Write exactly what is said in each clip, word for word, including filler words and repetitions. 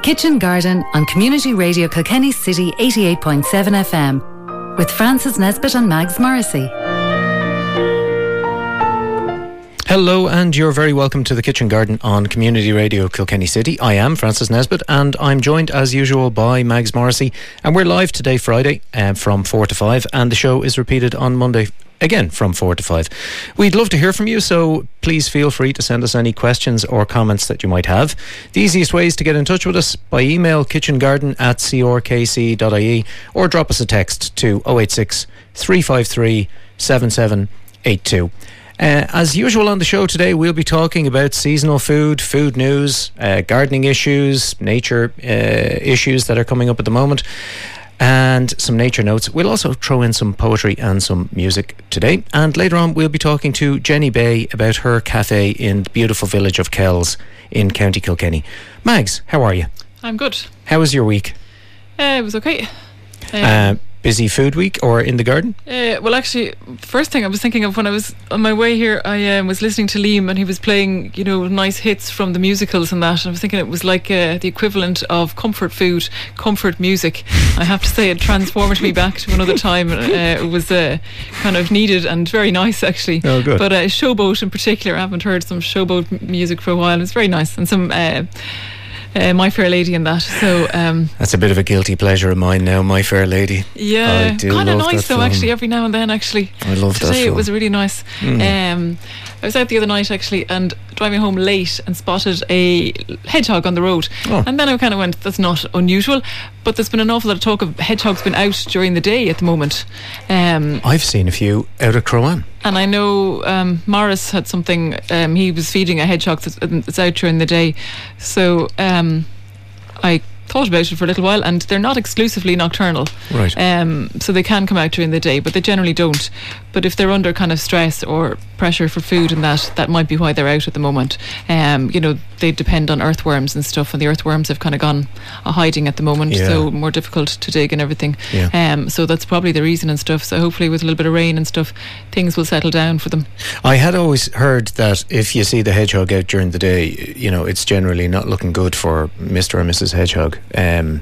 Kitchen Garden on Community Radio Kilkenny City eighty-eight point seven F M with Francis Nesbitt and Mags Morrissey. Hello, and you're very welcome to the Kitchen Garden on Community Radio Kilkenny City. I am Francis Nesbitt, and I'm joined as usual by Mags Morrissey, and we're live today, Friday, uh, from four to five, and the show is repeated on Monday, again from four to five. We'd love to hear from you, so please feel free to send us any questions or comments that you might have. The easiest way is to get in touch with us by email, kitchengarden at c r k c dot i e, or drop us a text to oh eight six, three five three, seven seven eight two. Uh, as usual on the show today, we'll be talking about seasonal food, food news, uh, gardening issues, nature uh, issues that are coming up at the moment, and some nature notes. We'll also throw in some poetry and some music today. And later on, we'll be talking to Jenny Bay about her cafe in the beautiful village of Kells in County Kilkenny. Mags, how are you? I'm good. How was your week? Uh, it was okay. Um, uh, busy food week or in the garden? Uh, well, actually, the first thing I was thinking of when I was on my way here, I um, was listening to Liam, and he was playing, you know, nice hits from the musicals and that. And I was thinking it was like uh, the equivalent of comfort food, comfort music. I have to say, it transformed me back to another time. Uh, it was uh, kind of needed and very nice, actually. Oh, good. But uh, Showboat in particular, I haven't heard some Showboat m- music for a while. It was very nice, and some Uh, Uh, My Fair Lady and that. So um, that's a bit of a guilty pleasure of mine now, My Fair Lady. Yeah, kind of nice though, film. actually, every now and then, actually. I love that Today film. It was really nice. Mm. Um, I was out the other night, actually, and driving home late and spotted a hedgehog on the road. Oh. And then I kind of went, that's not unusual. But there's been an awful lot of talk of hedgehogs been out during the day at the moment. Um, I've seen a few out at Crowan. and I know um, Morris had something, um, he was feeding a hedgehog that's, that's out during the day. So um, I thought about it for a little while, and they're not exclusively nocturnal. Right. Um, so they can come out during the day, but they generally don't. But if they're under kind of stress or pressure for food and that, that might be why they're out at the moment. Um, you know, they depend on earthworms and stuff, and the earthworms have kind of gone a hiding at the moment, Yeah. so more difficult to dig and everything. Yeah. Um, so that's probably the reason and stuff. So hopefully with a little bit of rain and stuff, things will settle down for them. I had always heard that if you see the hedgehog out during the day, you know, it's generally not looking good for Mister or Missus Hedgehog. Um,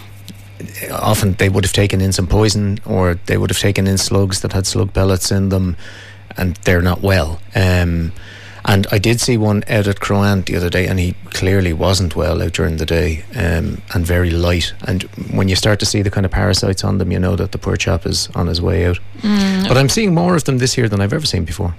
often they would have taken in some poison, or they would have taken in slugs that had slug pellets in them, and they're not well. Um, and I did see one out at Crowan the other day, and he clearly wasn't well out during the day, um, and very light. And when you start to see the kind of parasites on them, you know that the poor chap is on his way out. Mm. But I'm seeing more of them this year than I've ever seen before.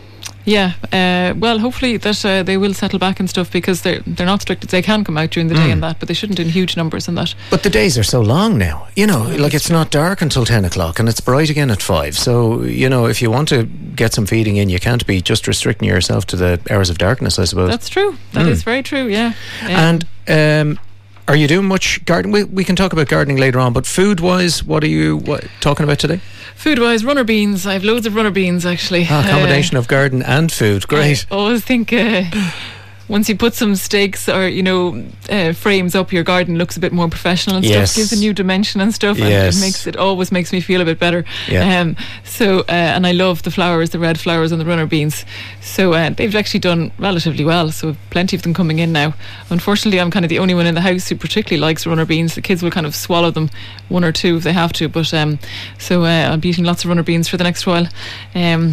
Yeah, uh, well, hopefully that uh, they will settle back and stuff, because they're they're not strict. They can come out during the day Mm. and that, but they shouldn't in huge numbers and that. But the days are so long now, you know, like it's not dark until ten o'clock and it's bright again at five. So, you know, if you want to get some feeding in, you can't be just restricting yourself to the hours of darkness, I suppose. That's true. That Mm. is very true, yeah. Um, And um, are you doing much gardening? We, we can talk about gardening later on, but food-wise, what are you what, talking about today? food-wise, runner beans. I have loads of runner beans, actually. Ah, a combination uh, of garden and food. Great. I always think uh, once you put some stakes or, you know, uh, frames up, your garden looks a bit more professional and Yes. stuff, gives a new dimension and stuff, and Yes. it makes it always makes me feel a bit better. Yeah. Um, so, uh, and I love the flowers, the red flowers on the runner beans. So uh, they've actually done relatively well. So plenty of them coming in now. Unfortunately, I'm kind of the only one in the house who particularly likes runner beans. The kids will kind of swallow them, one or two if they have to. But um, so uh, I'll be eating lots of runner beans for the next while. Um,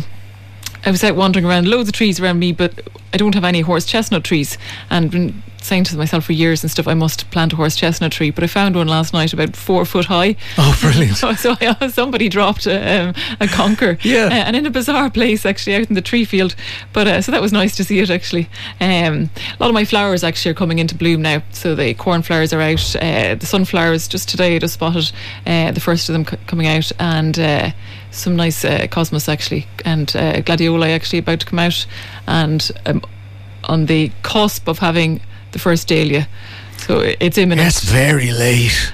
I was out wandering around, loads of trees around me, but I don't have any horse chestnut trees, and been saying to myself for years and stuff, I must plant a horse chestnut tree. But I found one last night about four foot high. Oh, brilliant. so, so I, somebody dropped a, um, a conker, Yeah. uh, and in a bizarre place actually out in the tree field. But uh, so that was nice to see it actually. Um, a lot of my flowers actually are coming into bloom now. So the cornflowers are out, uh, the sunflowers just today I just spotted uh, the first of them c- coming out, and uh, some nice uh, cosmos actually, and uh, gladioli actually about to come out, and um, on the cusp of having the first dahlia. So it's imminent. That's very late.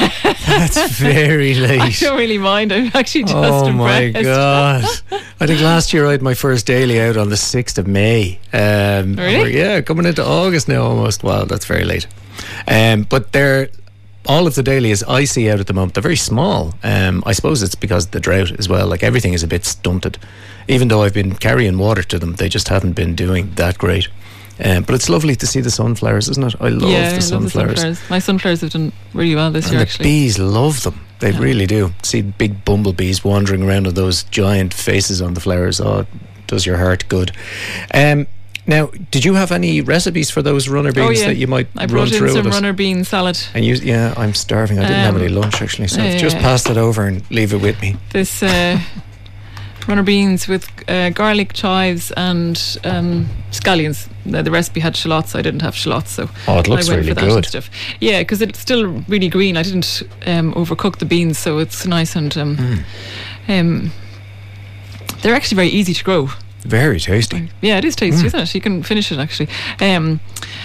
That's very late. I don't really mind. I'm actually just oh impressed. my God. I think last year I had my first daily out on the sixth of May. Um, Really? we're- Yeah, coming into August now almost. Wow, that's very late. Um, but they're all of the dahlias I see out at the moment, they're very small. Um, I suppose it's because of the drought as well. Like everything is a bit stunted. Even though I've been carrying water to them, they just haven't been doing that great. Um, but it's lovely to see the sunflowers, isn't it? I love yeah, the I sunflowers. love the sunflowers. My sunflowers have done really well this and year, the actually. bees love them. They Yeah. really do. See big bumblebees wandering around with those giant faces on the flowers. Oh, it does your heart good. Um, now, did you have any recipes for those runner beans Oh, yeah. that you might I run brought in through some with us? runner bean salad. And you, yeah, I'm starving. I didn't have Um, any lunch actually, so uh, just pass it over and leave it with me. This uh, runner beans with uh, garlic, chives, and um, scallions. The, the recipe had shallots. I didn't have shallots, so Oh, it looks I went really for that and good. stuff. Yeah, because it's still really green. I didn't um, overcook the beans, so it's nice and um, Mm. um, they're actually very easy to grow. Very tasty. Yeah, it is tasty, Mm. isn't it? You can finish it actually. Um,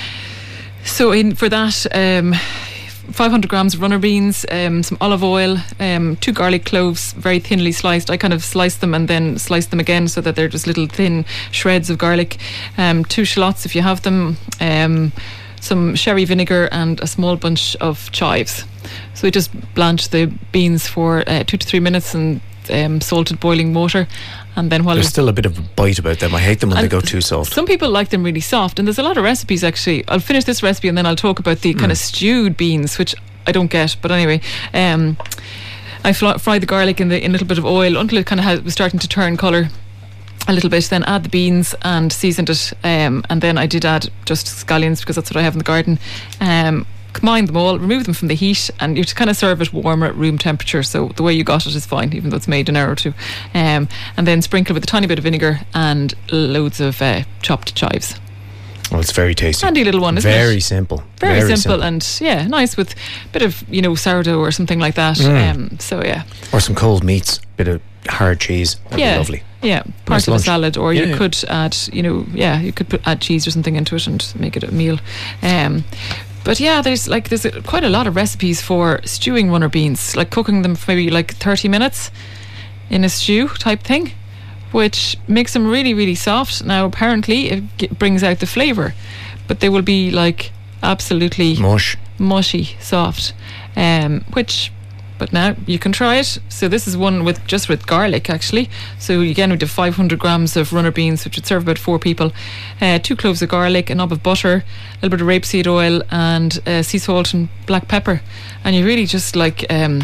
so in for that, um, five hundred grams of runner beans, um, some olive oil, um, two garlic cloves, very thinly sliced. I kind of slice them and then slice them again so that they're just little thin shreds of garlic. Um, two shallots if you have them. Um, some sherry vinegar and a small bunch of chives. So we just blanch the beans for uh, two to three minutes in um, salted boiling water, and then while There's it's still a bit of a bite about them. I hate them when and they go too soft. some people like them really soft, and there's a lot of recipes actually. I'll finish this recipe and then I'll talk about the kind of stewed beans, which I don't get. But anyway, um, I fl- fry the garlic in the in a little bit of oil until it kind of has, was starting to turn colour a little bit. Then add the beans and seasoned it, um, and then I did add just scallions because that's what I have in the garden. Um, combine them all, remove them from the heat, and you kind of serve it warmer at room temperature, so the way you got it is fine, even though it's made an hour or two. Um, and then sprinkle with a tiny bit of vinegar and loads of uh, chopped chives. Oh, it's very tasty. Handy little one, isn't very it? simple. Very, simple, and yeah, nice with a bit of, you know, sourdough or something like that. Mm. Um, so yeah, Or some cold meats, bit of hard cheese. That'd yeah, be lovely. yeah, part Nice of lunch. a salad, or Yeah, you yeah. could add, you know, yeah, you could put add cheese or something into it and make it a meal. Um, but yeah, there's like there's a, quite a lot of recipes for stewing runner beans, like cooking them for maybe like thirty minutes in a stew type thing, which makes them really, really soft. Now, apparently, it g- brings out the flavour, but they will be like absolutely Mush. mushy, soft, um, which, but now you can try it. So this is one with just with garlic actually. So again, we do five hundred grams of runner beans, which would serve about four people. Uh, two cloves of garlic, a knob of butter, a little bit of rapeseed oil, and uh, sea salt and black pepper. And you really just like, um,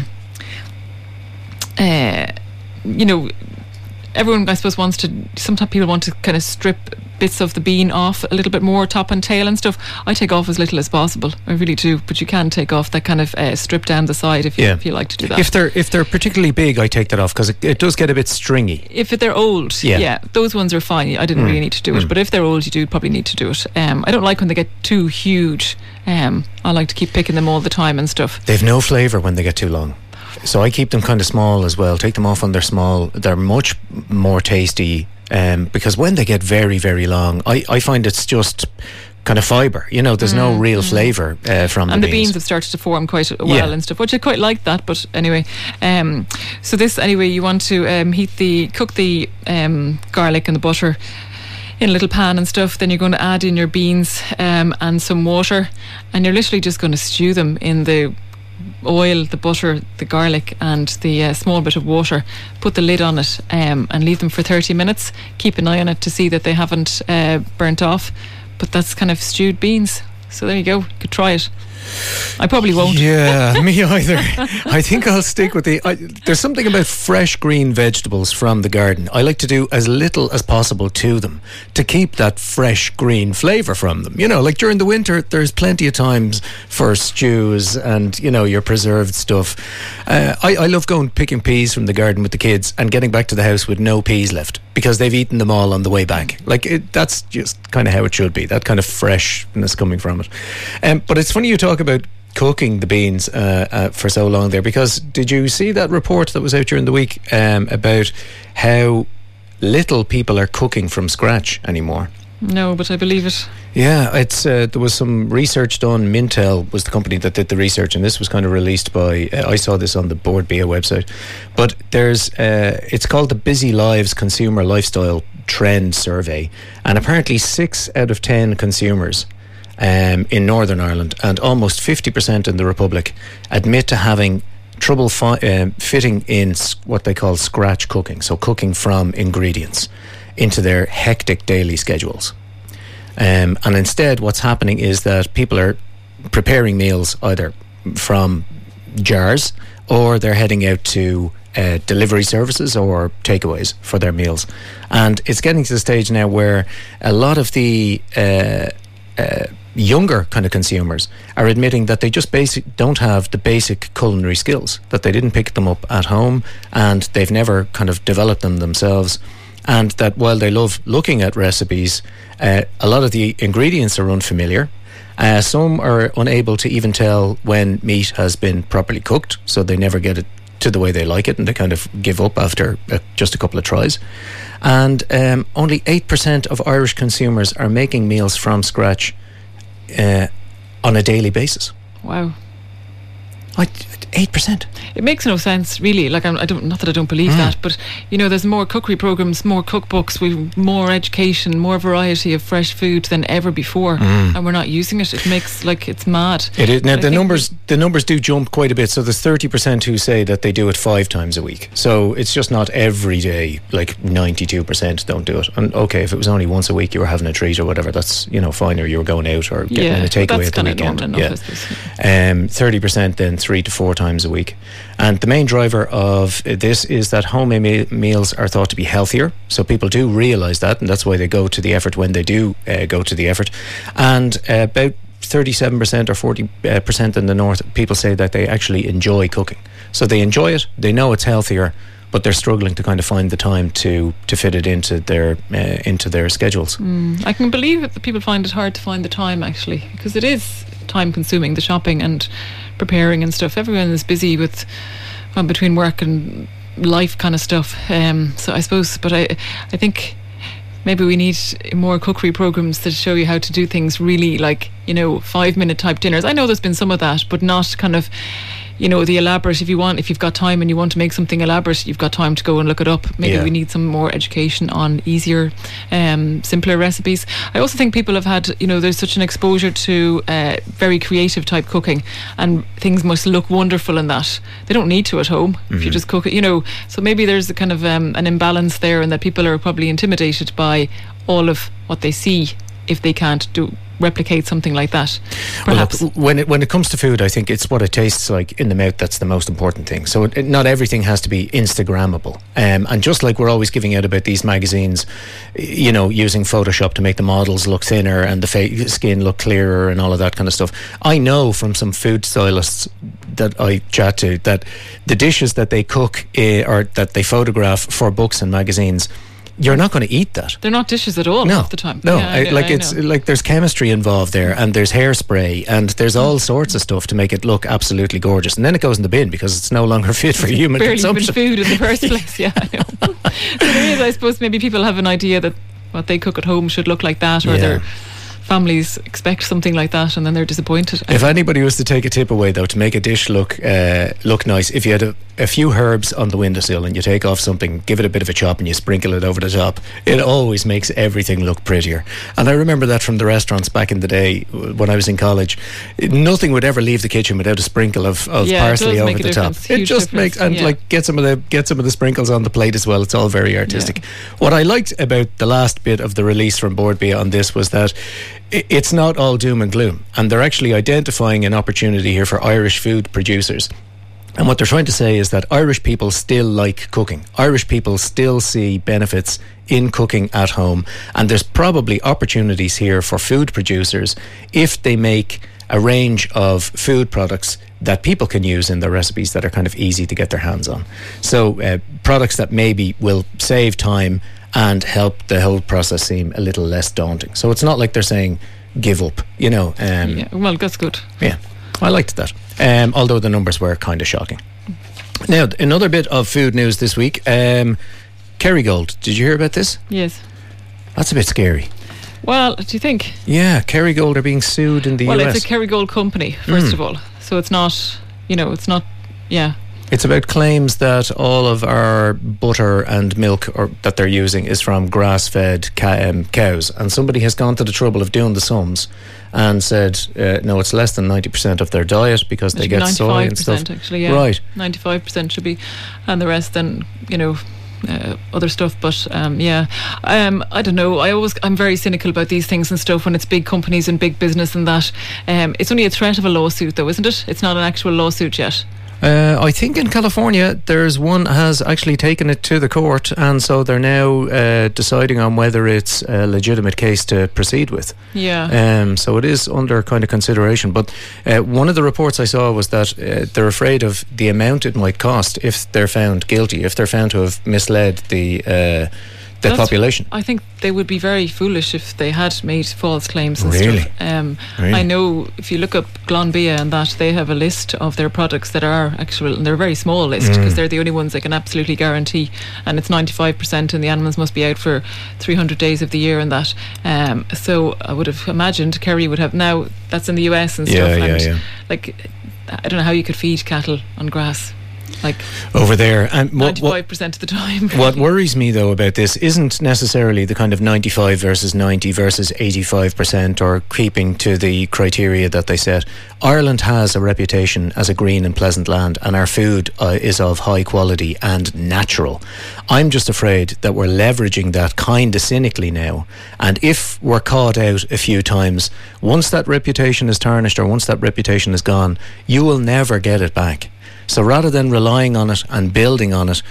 uh, you know, everyone I suppose wants to, sometimes people want to kind of strip bits of the bean off a little bit more, top and tail and stuff. I take off as little as possible, I really do, but you can take off that kind of uh, strip down the side if you, Yeah. if you like to do that. If they're if they're particularly big, I take that off because it, it does get a bit stringy. If they're old, Yeah. yeah. those ones are fine. I didn't Mm. really need to do it, Mm. but if they're old, you do probably need to do it. Um, I don't like when they get too huge. Um, I like to keep picking them all the time and stuff. They've no flavour when they get too long. So I keep them kind of small as well. Take them off when they're small. They're much more tasty um, because when they get very, very long, I, I find it's just kind of fibre. You know, there's no real flavour uh, from And the the beans. beans have started to form quite well Yeah. and stuff, which I quite like that. But anyway, um, so this anyway, you want to um, heat the cook the um, garlic and the butter in a little pan and stuff. Then you're going to add in your beans um, and some water, and you're literally just going to stew them in the oil, the butter, the garlic, and the uh, small bit of water. Put the lid on it um, and leave them for thirty minutes. Keep an eye on it to see that they haven't uh, burnt off. But that's kind of stewed beans. So there you go. You could try it. I probably won't. Yeah, me either. I think I'll stick with the. I, there's something about fresh green vegetables from the garden. I like to do as little as possible to them to keep that fresh green flavour from them. You know, like during the winter, there's plenty of times for stews and, you know, your preserved stuff. Uh, I, I love going picking peas from the garden with the kids and getting back to the house with no peas left because they've eaten them all on the way back. Like, it, that's just kind of how it should be, that kind of freshness coming from it. Um, but it's funny you talk about cooking the beans uh, uh, for so long there, because did you see that report that was out during the week um, about how little people are cooking from scratch anymore? No, but I believe it. Yeah, it's uh, there was some research done. Mintel was the company that did the research, and this was kind of released by. Uh, I saw this on the Board B I A website, but there's uh, it's called the Busy Lives Consumer Lifestyle Trend Survey, and apparently six out of ten consumers um, in Northern Ireland and almost fifty percent in the Republic admit to having trouble fi- uh, fitting in s- what they call scratch cooking, so cooking from ingredients, into their hectic daily schedules. Um, and instead, what's happening is that people are preparing meals either from jars, or they're heading out to uh, delivery services or takeaways for their meals. And it's getting to the stage now where a lot of the uh, uh, younger kind of consumers are admitting that they just basic don't have the basic culinary skills, that they didn't pick them up at home and they've never kind of developed them themselves. And that while they love looking at recipes, uh, a lot of the ingredients are unfamiliar. Uh, some are unable to even tell when meat has been properly cooked, so they never get it to the way they like it, and they kind of give up after uh, just a couple of tries. And um, only eight percent of Irish consumers are making meals from scratch uh, on a daily basis. Wow. Like eight percent. It makes no sense, really. Like, I'm, I don't, not that I don't believe mm. that, but you know, there's more cookery programs, more cookbooks, we've more education, more variety of fresh food than ever before, mm. and we're not using it. It makes like it's mad. It is. Now the numbers, the numbers do jump quite a bit. So there's thirty percent who say that they do it five times a week. So it's just not every day. Like ninety-two percent don't do it. And okay, if it was only once a week, you were having a treat or whatever, that's, you know, fine. Or you were going out or getting yeah, a takeaway at the weekend. Enough, yeah. Um, thirty percent then three to four times a week. And the main driver of this is that homemade me- meals are thought to be healthier. So people do realise that, and that's why they go to the effort when they do uh, go to the effort. And uh, about thirty-seven percent or forty percent in the north, people say that they actually enjoy cooking. So they enjoy it, they know it's healthier, but they're struggling to kind of find the time to to fit it into their uh, into their schedules. Mm, I can believe that people find it hard to find the time, actually, because it is time consuming, the shopping and preparing and stuff. Everyone is busy with well, between work and life kind of stuff. Um, so I suppose, but I, I think maybe we need more cookery programs that show you how to do things really, like, you know, five minute type dinners. I know there's been some of that, but not kind of, you know, the elaborate. If you want, if you've got time and you want to make something elaborate, you've got time to go and look it up. Maybe yeah. we need some more education on easier, um, simpler recipes. I also think people have had, you know, there's such an exposure to uh, very creative type cooking, and things must look wonderful in that. They don't need to at home mm-hmm. if you just cook it, you know. So maybe there's a kind of um, an imbalance there, and that people are probably intimidated by all of what they see if they can't do replicate something like that, perhaps. Well, look, when it when it comes to food, I think it's what it tastes like in the mouth that's the most important thing. So it, it, not everything has to be Instagrammable. Um, and just like we're always giving out about these magazines, you know, using Photoshop to make the models look thinner and the fa- skin look clearer and all of that kind of stuff. I know from some food stylists that I chat to that the dishes that they cook uh, or that they photograph for books and magazines, you're not going to eat that. They're not dishes at all no, half the time. No, yeah, I, I, like I it's know. like there's chemistry involved there, and there's hairspray, and there's all sorts of stuff to make it look absolutely gorgeous, and then it goes in the bin because it's no longer fit for human barely consumption. Barely food in the first place. Yeah, I know. So there is, I suppose, maybe people have an idea that what they cook at home should look like that, or yeah. their families expect something like that, and then they're disappointed. If anybody was to take a tip away, though, to make a dish look uh, look nice, if you had a, a few herbs on the windowsill and you take off something, give it a bit of a chop and you sprinkle it over the top, it always makes everything look prettier. And I remember that from the restaurants back in the day when I was in college. Nothing would ever leave the kitchen without a sprinkle of, of yeah, parsley over the difference. top. Huge It just difference. makes and yeah. like get some of the get some of the sprinkles on the plate as well. It's all very artistic. Yeah. What I liked about the last bit of the release from Board Bia on this was that it's not all doom and gloom, and they're actually identifying an opportunity here for Irish food producers. And what they're trying to say is that Irish people still like cooking. Irish people still see benefits in cooking at home, and there's probably opportunities here for food producers if they make a range of food products that people can use in their recipes that are kind of easy to get their hands on. So uh, products that maybe will save time and help the whole process seem a little less daunting. So it's not like they're saying give up, you know. Um, yeah, well, that's good. Yeah, I liked that. Um, although the numbers were kind of shocking. Now, another bit of food news this week. Um, Kerrygold, did you hear about this? Yes. That's a bit scary. Well, do you think? Yeah, Kerrygold are being sued in the well, U S. Well, it's a Kerrygold company, first mm. of all. So it's not, you know, it's not, yeah. It's about claims that all of our butter and milk or that they're using is from grass-fed ca- um, cows, and somebody has gone to the trouble of doing the sums and said uh, no, it's less than ninety percent of their diet because it they get soy and stuff. Actually, yeah. Right, ninety-five percent should be, and the rest then, you know, uh, other stuff. But um, yeah, um, I don't know. I always I'm very cynical about these things and stuff when it's big companies and big business and that. Um, it's only a threat of a lawsuit, though, isn't it? It's not an actual lawsuit yet. Uh, I think in California there's one has actually taken it to the court, and so they're now uh, deciding on whether it's a legitimate case to proceed with. Yeah. Um, so it is under kind of consideration. But uh, one of the reports I saw was that uh, they're afraid of the amount it might cost if they're found guilty, if they're found to have misled the uh, the That's, population. I think they would be very foolish if they had made false claims and Really? stuff. Um, Really? I know if you look up Glanbia and that, they have a list of their products that are actual, and they're a very small list because Mm. they're the only ones they can absolutely guarantee, and it's ninety-five percent, and the animals must be out for three hundred days of the year and that. Um, so I would have imagined Kerry would have, now that's in the U S and Yeah, stuff, yeah, and yeah. like I don't know how you could feed cattle on grass like Over there. And what, what, ninety-five percent of the time. What worries me, though, about this isn't necessarily the kind of ninety-five versus ninety versus eighty-five percent or keeping to the criteria that they set. Ireland has a reputation as a green and pleasant land, and our food uh, is of high quality and natural. I'm just afraid that we're leveraging that kind of cynically now, and if we're caught out a few times, once that reputation is tarnished or once that reputation is gone, you will never get it back. So rather than relying on it and building on it,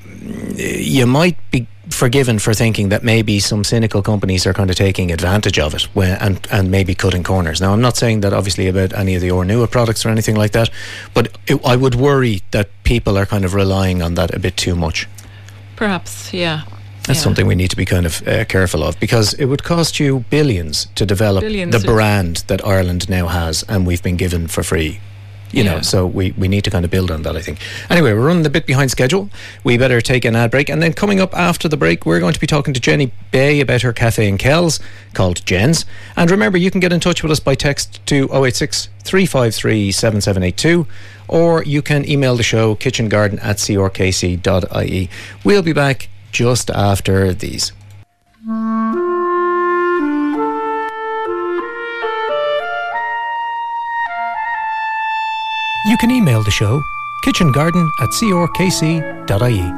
you might be forgiven for thinking that maybe some cynical companies are kind of taking advantage of it when, and, and maybe cutting corners. Now, I'm not saying that obviously about any of the Ornua products or anything like that, but it, I would worry that people are kind of relying on that a bit too much. Perhaps, yeah. That's yeah. something we need to be kind of uh, careful of, because it would cost you billions to develop Billions the to- brand that Ireland now has and we've been given for free. You know, Yeah. so we, we need to kind of build on that, I think. Anyway, we're running a bit behind schedule. We better take an ad break. And then coming up after the break, we're going to be talking to Jenny Bay about her cafe in Kells called Jen's. And remember, you can get in touch with us by text to oh eight six, three five three, seven seven eight two, or you can email the show kitchengarden at c r k c dot i e. We'll be back just after these. You can email the show, kitchengarden at c r k c dot i e.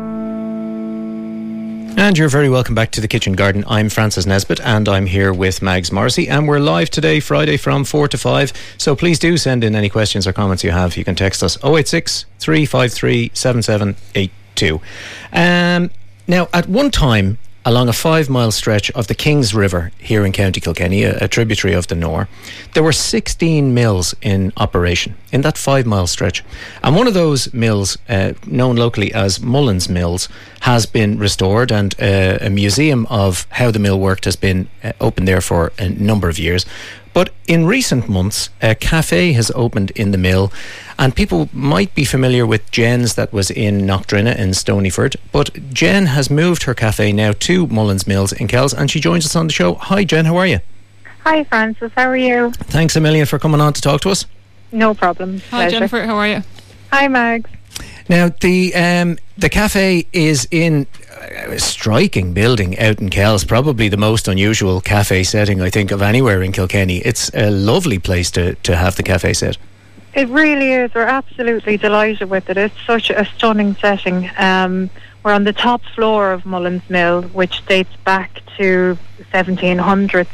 And you're very welcome back to the Kitchen Garden. I'm Francis Nesbitt, and I'm here with Mags Morrissey, and we're live today, Friday, from four to five. So please do send in any questions or comments you have. You can text us oh eight six, three five three, seven seven eight two. Um, now, at one time, along a five-mile stretch of the Kings River here in County Kilkenny, a, a tributary of the Nore, there were sixteen mills in operation in that five-mile stretch. And one of those mills, uh, known locally as Mullins Mills, has been restored, and uh, a museum of how the mill worked has been uh, opened there for a number of years. But in recent months, a cafe has opened in the mill, and people might be familiar with Jen's that was in Knockdrinna in Stonyford. But Jen has moved her cafe now to Mullins Mills in Kells, and she joins us on the show. Hi, Jen, how are you? Hi, Francis. How are you? Thanks a million for coming on to talk to us. No problem. Hi, Pleasure. Jennifer. How are you? Hi, Mags. Now, the um, the cafe is in a striking building out in Kells, probably the most unusual cafe setting, I think, of anywhere in Kilkenny. It's a lovely place to, to have the cafe set. It really is. We're absolutely delighted with it. It's such a stunning setting. Um, we're on the top floor of Mullins Mill, which dates back to seventeen hundreds.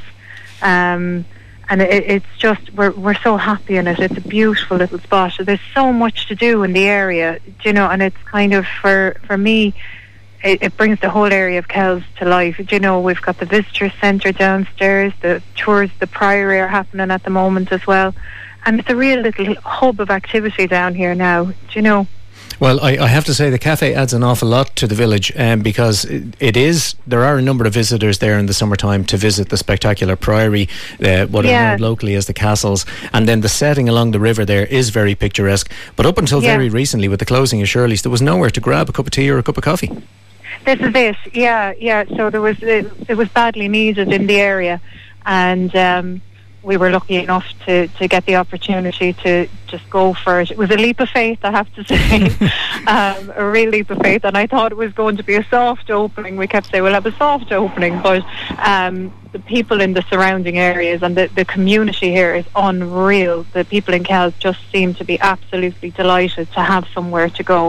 Um, and it, it's just, we're we're so happy in it. It's a beautiful little spot. There's so much to do in the area, you know, and it's kind of, for, for me, it, it brings the whole area of Kells to life. You know, we've got the visitor centre downstairs, the tours, the Priory are happening at the moment as well. And it's a real little hub of activity down here now, do you know? Well, I, I have to say the cafe adds an awful lot to the village, um, because it, it is, there are a number of visitors there in the summertime to visit the spectacular Priory, uh, what Yeah. are known locally as the castles, and then the setting along the river there is very picturesque. But up until Yeah. very recently, with the closing of Shirley's, there was nowhere to grab a cup of tea or a cup of coffee. This is it, yeah, yeah. So there was, it, it was badly needed in the area, and um, we were lucky enough to, to get the opportunity to just go for it. It was a leap of faith, I have to say, um, a real leap of faith. And I thought it was going to be a soft opening. We kept saying we'll have a soft opening, but um, the people in the surrounding areas and the, the community here is unreal. The people in Kells just seem to be absolutely delighted to have somewhere to go.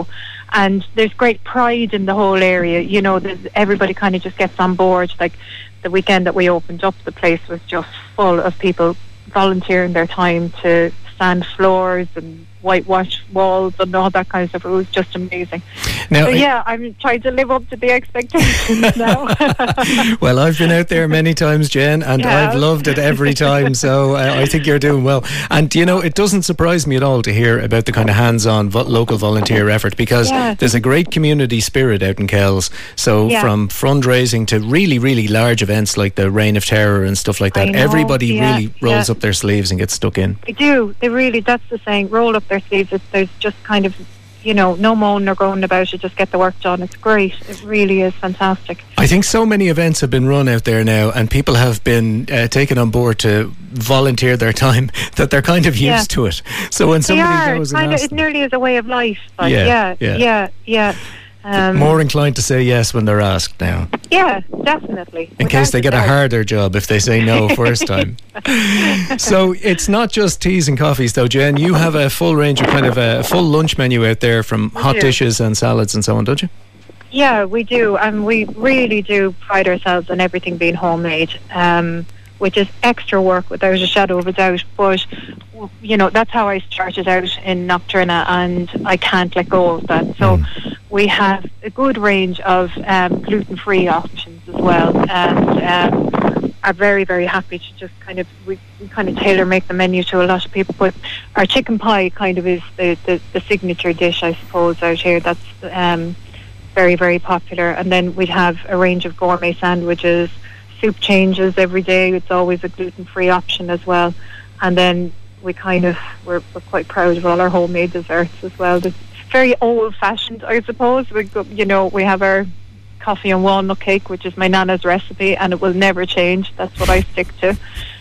and there's great pride in the whole area. You know, there's, everybody kind of just gets on board. Like the weekend that we opened up, the place was just full of people volunteering their time to sand floors and whitewash walls and all that kind of stuff. It was just amazing. Now, so yeah, I'm trying to live up to the expectations now. Well, I've been out there many times, Jen, and yeah. I've loved it every time, so uh, I think you're doing well. And you know, it doesn't surprise me at all to hear about the kind of hands-on vo- local volunteer effort, because yeah. there's a great community spirit out in Kells. So yeah. from fundraising to really, really large events like the Reign of Terror and stuff like that, everybody yeah. really rolls yeah. up their sleeves and gets stuck in. They do. They really, that's the saying, roll up their sleeves. It's, there's just kind of, you know, no moaning or groaning about it, just get the work done. It's great. It really is fantastic. I think so many events have been run out there now, and people have been uh, taken on board to volunteer their time, that they're kind of used yeah. to it. So when somebody they are, goes and kind of, it nearly is a way of life. Like, yeah, yeah, yeah, yeah. yeah. Um, more inclined to say yes when they're asked now. Yeah, definitely. In case they get a harder job if they say no first time. So it's not just teas and coffees though, Jen. You have a full range of kind of a full lunch menu out there, from hot dishes and salads and so on, don't you? Yeah, we do. And we really do pride ourselves on everything being homemade, um, which is extra work without a shadow of a doubt. But you know, that's how I started out in Nocturna, and I can't let go of that. So mm. we have a good range of um, gluten-free options as well, and um, are very, very happy to just kind of, we, we kind of tailor make the menu to a lot of people. But our chicken pie kind of is the, the, the signature dish, I suppose, out here. That's um, very, very popular. And then we'd have a range of gourmet sandwiches, soup changes every day. It's always a gluten-free option as well. And then we kind of, we're, we're quite proud of all our homemade desserts as well. It's very old-fashioned, I suppose. We go, you know, we have our coffee and walnut cake, which is my nana's recipe, and it will never change. That's what I stick to.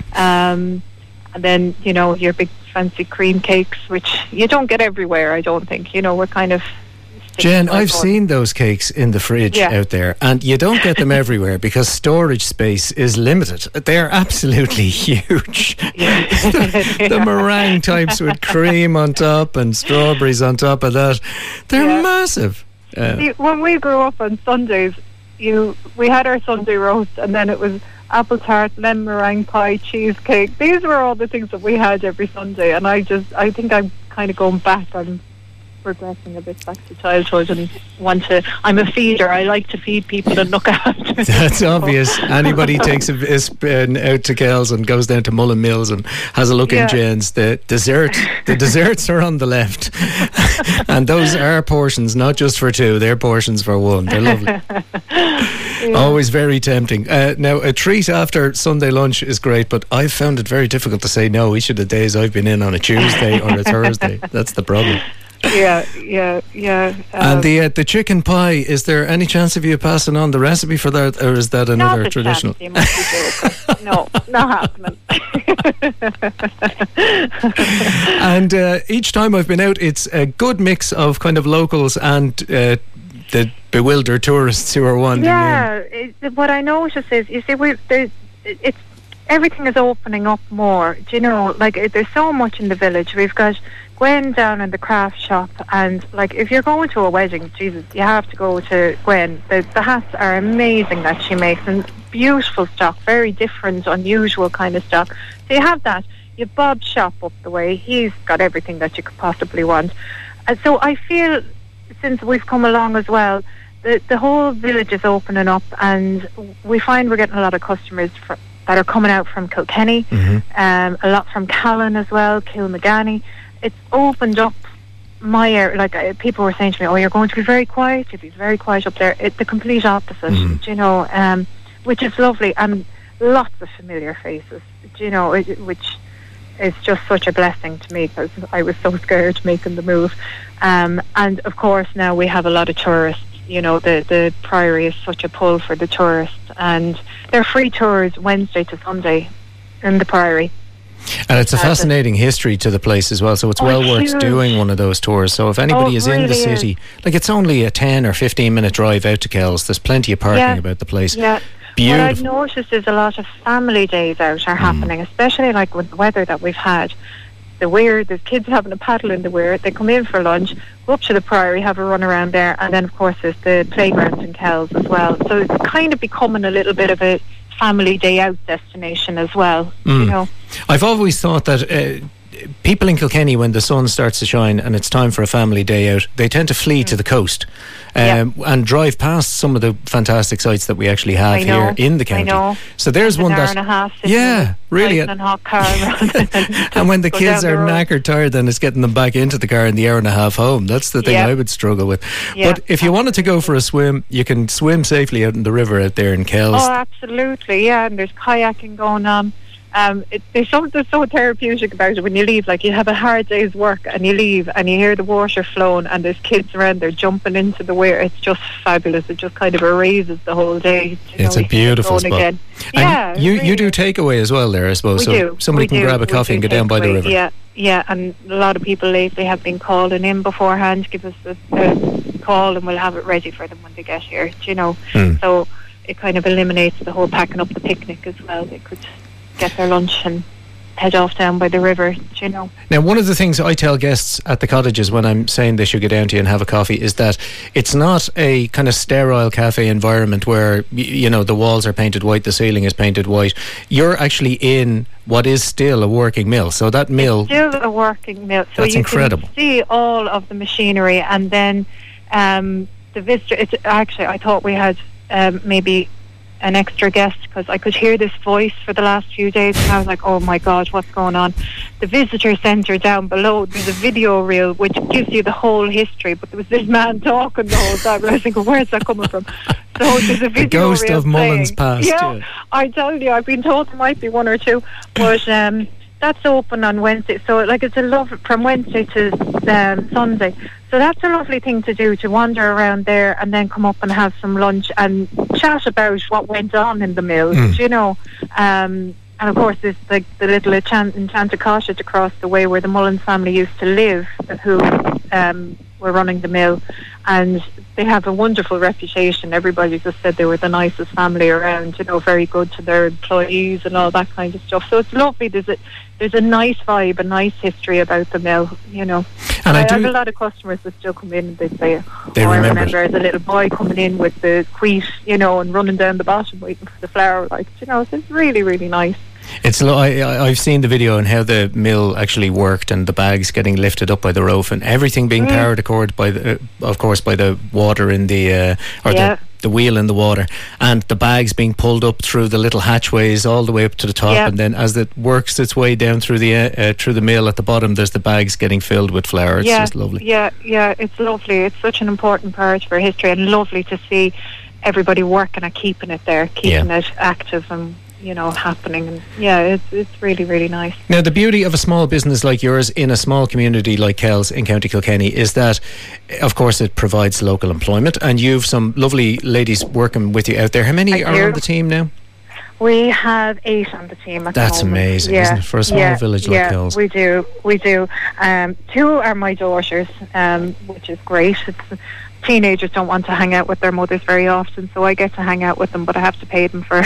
Um, and then, you know, your big fancy cream cakes, which you don't get everywhere, I don't think. You know, we're kind of... Jen, I've seen those cakes in the fridge yeah. out there, and you don't get them everywhere because storage space is limited. They're absolutely huge. Yeah. the, the meringue types with cream on top and strawberries on top of that. They're yeah. massive. Uh, See, when we grew up on Sundays, you we had our Sunday roast, and then it was apple tart, lemon meringue pie, cheesecake. These were all the things that we had every Sunday, and I just, I think I'm kind of going back on progressing a bit back to childhood, and want to, I'm a feeder. I like to feed people and look after them. That's obvious. Anybody takes a, a spin out to Kells and goes down to Mullen Mills and has a look yeah. in Jen's, the dessert the desserts are on the left. And those are portions not just for two, they're portions for one. They're lovely. Yeah. Always very tempting. Uh, now, a treat after Sunday lunch is great, but I've found it very difficult to say no each of the days I've been in on a Tuesday or a Thursday. That's the problem. Yeah, yeah, yeah. Um, and the uh, the chicken pie, is there any chance of you passing on the recipe for that, or is that another not traditional? Chance, you must be no, not happening. And uh, each time I've been out, it's a good mix of kind of locals and uh, the bewildered tourists who are wandering yeah, in. Yeah, what I notice is, you see, we it's everything is opening up more. Do you know, like it, there's so much in the village. We've got Gwen down in the craft shop, and like if you're going to a wedding, Jesus, you have to go to Gwen. The, the hats are amazing that she makes, and beautiful stock, very different, unusual kind of stock. So you have that. You have Bob's shop up the way. He's got everything that you could possibly want. And so I feel, since we've come along as well, the the whole village is opening up, and we find we're getting a lot of customers for, that are coming out from Kilkenny, mm-hmm. um, a lot from Callan as well, Kilmagany. It's opened up my area. Like uh, people were saying to me, "Oh, you're going to be very quiet. You'll be very quiet up there." It's the complete opposite, mm. do you know, um, which is lovely, and lots of familiar faces, do you know, it, which is just such a blessing to me, because I was so scared making the move. Um, and of course, now we have a lot of tourists. You know, the the Priory is such a pull for the tourists, and they're free tours Wednesday to Sunday in the Priory. And it's a fascinating history to the place as well, so it's oh, well worth huge. doing one of those tours. So if anybody oh, is really in the city, is. like it's only a ten or fifteen minute drive out to Kells, there's plenty of parking yeah. about the place. Yeah. Beautiful. What I've noticed is a lot of family days out are mm. happening, especially like with the weather that we've had. the weir, there's kids having a paddle in the weir, they come in for lunch, go up to the Priory, have a run around there, and then of course there's the playgrounds in Kells as well. So it's kind of becoming a little bit of a family day out destination as well. Mm. You know, I've always thought that uh, people in Kilkenny, when the sun starts to shine and it's time for a family day out, they tend to flee mm. to the coast um, yeah. and drive past some of the fantastic sites that we actually have here in the county. I know. So there's and one an that, hour and a half yeah, really, and hot car and when the kids are knackered, tired, then it's getting them back into the car in the hour and a half home. That's the thing yeah. I would struggle with. Yeah, but if you wanted to go for a swim, you can swim safely out in the river out there in Kells. Oh, absolutely, yeah. And there's kayaking going on. Um, it, there's something so therapeutic about it when you leave. Like, you have a hard day's work and you leave and you hear the water flowing and there's kids around there jumping into the weir. It's just fabulous. It just kind of erases the whole day. You it's know, a beautiful spot. Again. And yeah, you really you do takeaway as well there, I suppose. We so do. somebody we can do. grab a coffee and go down by the river. Yeah, yeah. And a lot of people lately have been calling in beforehand, give us a, a call, and we'll have it ready for them when they get here. You know, mm. so it kind of eliminates the whole packing up the picnic as well. They could get their lunch and head off down by the river, you know. Now, one of the things I tell guests at the cottages when I'm saying they should go down to you and have a coffee is that it's not a kind of sterile cafe environment where, you know, the walls are painted white, the ceiling is painted white. You're actually in what is still a working mill. So that mill... It's still a working mill. So that's you incredible. Can see all of the machinery, and then um, the visitor... It's, actually, I thought we had um, maybe... an extra guest, because I could hear this voice for the last few days and I was like, oh my God, what's going on? The visitor centre down below, there's a video reel which gives you the whole history, but there was this man talking the whole time. I was thinking, where's that coming from? So there's a video the ghost reel of Mullins playing. past. Yeah, yeah, I tell you, I've been told there might be one or two, but um, that's open on Wednesday. So like it's a love from Wednesday to um, Sunday. So that's a lovely thing to do, to wander around there and then come up and have some lunch and chat about what went on in the mill, mm. you know. Um, and of course, there's the, the little enchant- enchanted cottage across the way where the Mullins family used to live, who um, were running the mill. And they have a wonderful reputation. Everybody just said they were the nicest family around, you know, very good to their employees and all that kind of stuff. So it's lovely. There's a, there's a nice vibe, a nice history about the mill, you know. And I, I do have a lot of customers that still come in and they say, they oh, remember I remember it. as a little boy coming in with the queet, you know, and running down the bottom waiting for the flour. Like, you know, so it's really, really nice. It's lo- I, I- I've seen the video and how the mill actually worked, and the bags getting lifted up by the rope and everything being mm. powered, accord by the, uh, of course, by the water in the uh, or yeah. the, the wheel in the water, and the bags being pulled up through the little hatchways all the way up to the top, yeah. and then as it works its way down through the uh, uh, through the mill at the bottom, there's the bags getting filled with flour. It's yeah, just lovely. Yeah, yeah, it's lovely. It's such an important part for history, and lovely to see everybody working at keeping it there, keeping yeah. it active and, you know, happening. And yeah, it's it's really, really nice. Now, the beauty of a small business like yours in a small community like Kells in County Kilkenny is that, of course, it provides local employment, and you've some lovely ladies working with you out there. How many I are do. on the team now? We have eight on the team at That's the moment. amazing, yeah. isn't it, for a small yeah. village like yeah, Kells? we do, we do. Um, two are my daughters, um, which is great. It's, teenagers don't want to hang out with their mothers very often, so I get to hang out with them, but I have to pay them for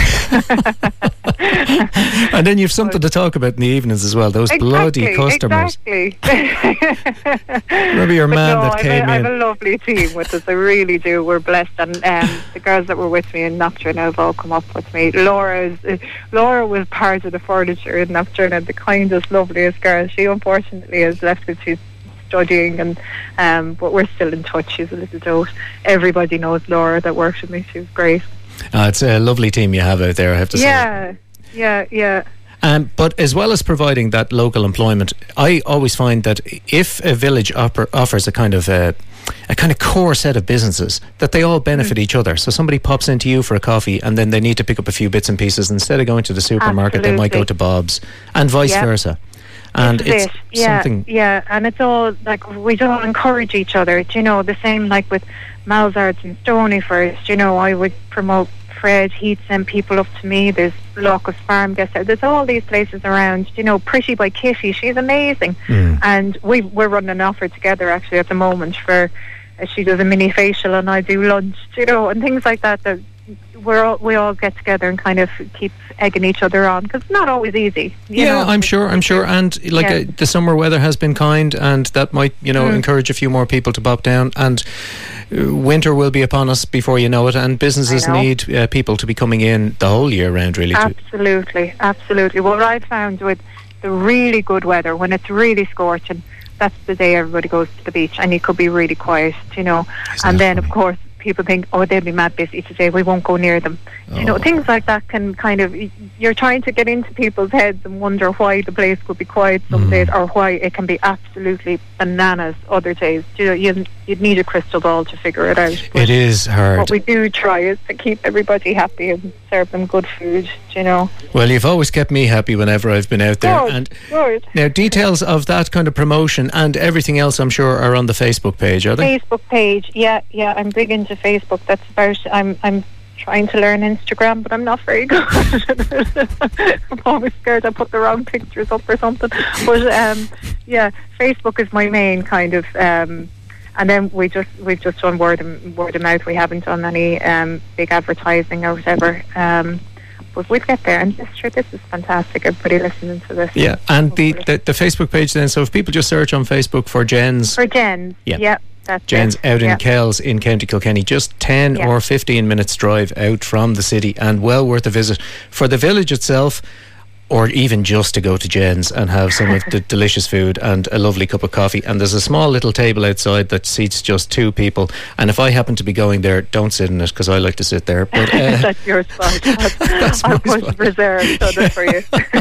and then you've something to talk about in the evenings as well, those exactly, bloody customers. Exactly. Remember your man no, that I've came a, in? I have a lovely team with us, I really do. We're blessed, and um, the girls that were with me in Nocturne have all come up with me. Laura is, uh, Laura was part of the furniture in Nocturne, and the kindest, loveliest girl. She unfortunately has left it. She's studying, and um, but we're still in touch. She's a little dote. Everybody knows Laura that works with me. She's great. Uh, it's a lovely team you have out there, I have to yeah, say. Yeah, yeah, yeah. Um, but as well as providing that local employment, I always find that if a village oper- offers a kind of a, a kind of core set of businesses, that they all benefit mm. each other. So somebody pops into you for a coffee and then they need to pick up a few bits and pieces. Instead of going to the supermarket, Absolutely. they might go to Bob's, and vice yep. versa. And This is it's it. yeah, something... Yeah, and it's all, like, we all encourage each other. Do you know, the same like with Malzards and Stony first, you know, I would promote Fred, he'd send people up to me. There's Locust Farm guest house. There's all these places around. You know, Pretty by Kitty, she's amazing. Mm. And we, we're running an offer together actually at the moment for, uh, she does a mini facial and I do lunch, you know, and things like that. That we're all, we all get together and kind of keep egging each other on, because it's not always easy. You yeah, know? I'm sure, I'm sure. And like Yeah. uh, the summer weather has been kind, and that might, you know, Mm. encourage a few more people to pop down. And uh, winter will be upon us before you know it, and businesses I know. need uh, people to be coming in the whole year round, really. To, Absolutely, absolutely. What I found with the really good weather, when it's really scorching, that's the day everybody goes to the beach, and you could be really quiet, you know. Isn't And that then, of funny? course, people think, oh, they'll be mad busy today, we won't go near them. You know, Oh. things like that can kind of, you're trying to get into people's heads and wonder why the place could be quiet some Mm. days, or why it can be absolutely bananas other days. You know, you, you'd need a crystal ball to figure it out. But it is hard. what we do try is to keep everybody happy and serve them good food, you know. Well, you've always kept me happy whenever I've been out there. Good, And good. now, details of that kind of promotion and everything else, I'm sure, are on the Facebook page, are they? Facebook page, yeah, yeah. I'm big into Facebook. That's about. I'm, I'm trying to learn Instagram, but I'm not very good. I'm always scared I put the wrong pictures up or something. But um, yeah, Facebook is my main kind of. Um, and then we just we've just done word of, word of mouth. We haven't done any um, big advertising or whatever. Um, but we'll get there. And yes, sure, this is fantastic. Everybody listening to this. Yeah, and the, Hopefully. the, the Facebook page then, so if people just search on Facebook for Jen's, For Jen's, Yeah. yeah, that's Jen's it. out in yeah. Kells in County Kilkenny, just ten Yeah. or fifteen minutes drive out from the city, and well worth a visit for the village itself, or even just to go to Jen's and have some of the delicious food and a lovely cup of coffee. And there's a small little table outside that seats just two people, and if I happen to be going there, don't sit in it, because I like to sit there. But uh, That's your spot. That's I'll my put spot. reserved so that's for you.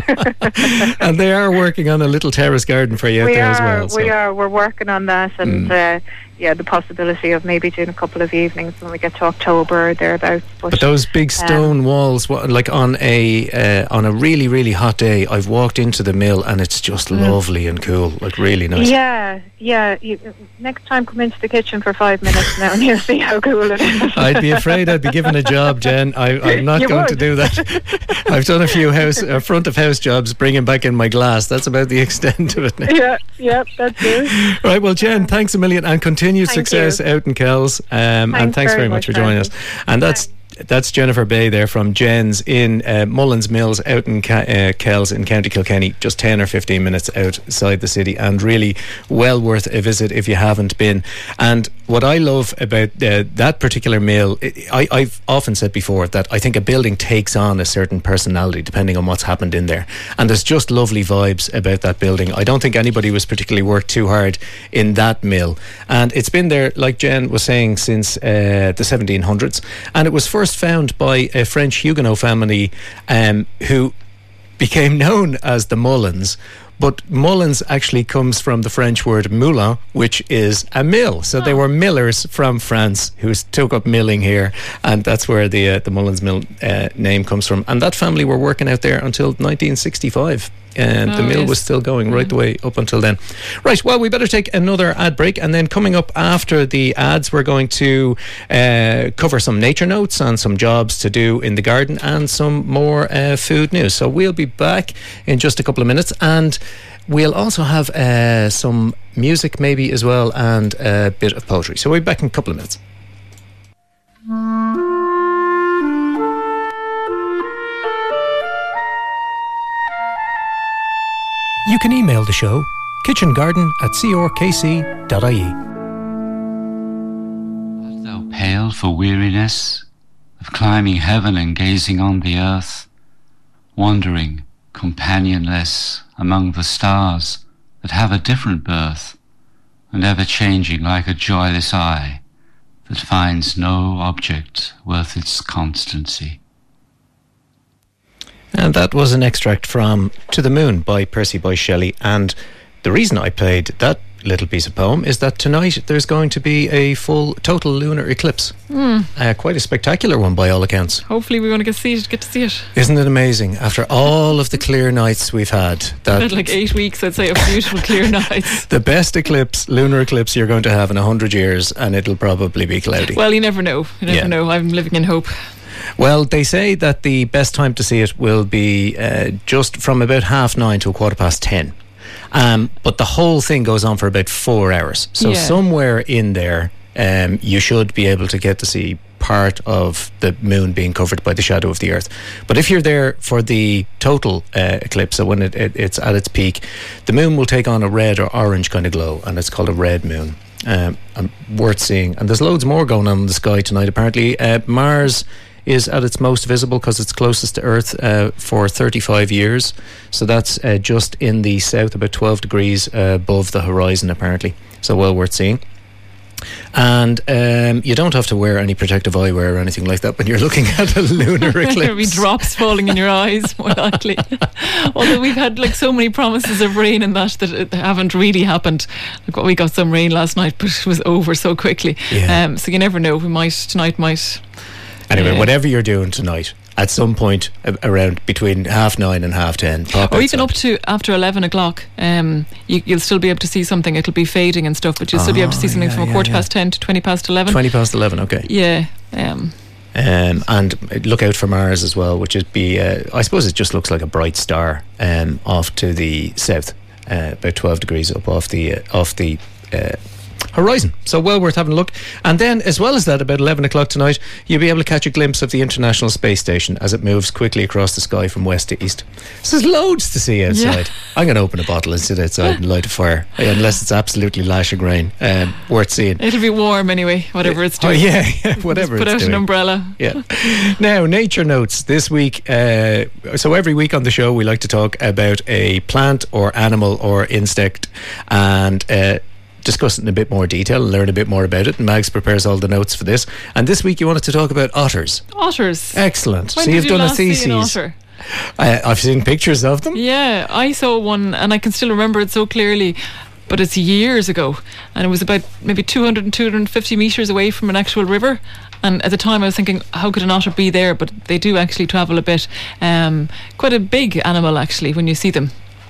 and they are working on a little terrace garden for you out we there are, as well. so- we are. We're working on that, and uh, yeah, the possibility of maybe doing a couple of evenings when we get to October or thereabouts. But, But those big stone um, walls, what, like on a uh, on a really really hot day, I've walked into the mill and it's just lovely and cool, like really nice. yeah, yeah. You, next time, come into the kitchen for five minutes now, and you'll see how cool it is. I'd be afraid I'd be given a job, Jen. I, I'm not You going to would. do that. I've done a few house uh, front of house jobs, bringing back in my glass. That's about the extent of it now. yeah, yeah, that's it. Right, well, Jen, thanks a million, and continued Thank success you. out in Kells. Um, and Thanks thanks very very much much, for joining us. Francis. And that's that's Jennifer Bay there from Jen's in uh, Mullins Mills out in Ca- uh, Kells in County Kilkenny, just ten or fifteen minutes outside the city, and really well worth a visit if you haven't been. And what I love about uh, that particular mill, I, I've often said before that I think a building takes on a certain personality depending on what's happened in there, and there's just lovely vibes about that building. I don't think anybody was particularly worked too hard in that mill, and it's been there, like Jen was saying, since uh, the seventeen hundreds, and it was first found by a French Huguenot family um, who became known as the Mullins. But Mullins actually comes from the French word moulin, which is a mill. So they were millers from France who took up milling here, and that's where the uh, the Mullins Mill uh, name comes from. And that family were working out there until nineteen sixty-five. And Oh, the mill yes. was still going right the way up until then. Right, well, we better take another ad break, and then coming up after the ads, we're going to uh, cover some nature notes and some jobs to do in the garden and some more uh, food news. So we'll be back in just a couple of minutes, and we'll also have uh, some music maybe as well, and a bit of poetry. So we'll be back in a couple of minutes. You can email the show, kitchengarden at c r k c dot i e. Art thou pale for weariness of climbing heaven and gazing on the earth, wandering, companionless, among the stars that have a different birth, and ever changing like a joyless eye that finds no object worth its constancy? And that was an extract from To the Moon by Percy Bysshe Shelley. And the reason I played that little piece of poem is that tonight there's going to be a full total lunar eclipse. Mm. Uh, quite a spectacular one by all accounts. Hopefully we're going to get to see it. Get to see it. Isn't it amazing? After all of the clear nights we've had, that Had like eight weeks, I'd say, of beautiful clear nights. the best eclipse, lunar eclipse you're going to have in a hundred years, and it'll probably be cloudy. Well, you never know. You never Yeah. know. I'm living in hope. Well, they say that the best time to see it will be uh, just from about half nine to a quarter past ten. Um, but the whole thing goes on for about four hours. So Yeah. somewhere in there, um, you should be able to get to see part of the moon being covered by the shadow of the Earth. But if you're there for the total uh, eclipse, so when it, it, it's at its peak, the moon will take on a red or orange kind of glow, and it's called a red moon. Um, and worth seeing. And there's loads more going on in the sky tonight, apparently. Uh, Mars is at its most visible because it's closest to Earth uh, for thirty-five years. So that's uh, just in the south, about twelve degrees uh, above the horizon, apparently. So well worth seeing. And um, you don't have to wear any protective eyewear or anything like that when you're looking at a lunar eclipse. There'll be drops falling in your eyes, more likely. Although we've had like so many promises of rain and that that it haven't really happened. Like what we got some rain last night, but it was over so quickly. Yeah. Um, so you never know. We might tonight might. Anyway, uh, whatever you're doing tonight, at some point uh, around between half nine and half ten, pop or outside. even up to after eleven o'clock, um, you, you'll still be able to see something. It'll be fading and stuff, but you'll still be able to see something yeah, from a yeah, quarter yeah. past ten to twenty past eleven. Twenty past eleven, okay. Yeah. Um, Um, and look out for Mars as well, which is be uh, I suppose it just looks like a bright star um, off to the south, uh, about twelve degrees up off the uh, off the uh, horizon. So well worth having a look. And then, as well as that, about eleven o'clock tonight, you'll be able to catch a glimpse of the International Space Station as it moves quickly across the sky from west to east. So there's loads to see outside. Yeah. I'm going to open a bottle and sit outside and light a fire, unless it's absolutely lashing rain. Um, worth seeing. it'll be warm anyway, whatever it's doing. Oh yeah, yeah whatever Just put it's out doing. an umbrella. Yeah. Now, nature notes this week. Uh, so every week on the show, we like to talk about a plant or animal or insect and uh, discuss it in a bit more detail and learn a bit more about it. And Mags prepares all the notes for this. And this week, you wanted to talk about otters. Otters. Excellent. When so did you've you done last a see thesis. an otter? I, I've seen pictures of them. Yeah, I saw one and I can still remember it so clearly, but it's years ago, and it was about maybe two hundred and two hundred fifty metres away from an actual river. And at the time I was thinking, how could an otter be there? But they do actually travel a bit. Um, quite a big animal actually when you see them.